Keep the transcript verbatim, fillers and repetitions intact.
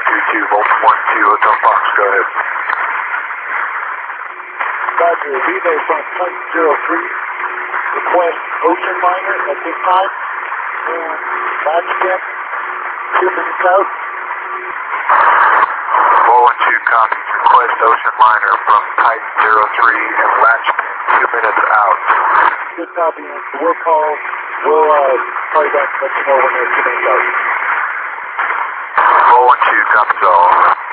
two two, Volt one two, Hotel Fox, go ahead. Roger, relay from Flight zero three, request ocean liner at this time, and latch depth, two minutes out. Volt one two, copy. Request ocean liner from Titan zero three and latch pin two minutes out. Good copy, and we'll call, we'll uh, call you back to let you know when they're two minutes out. Volt one two, copies all.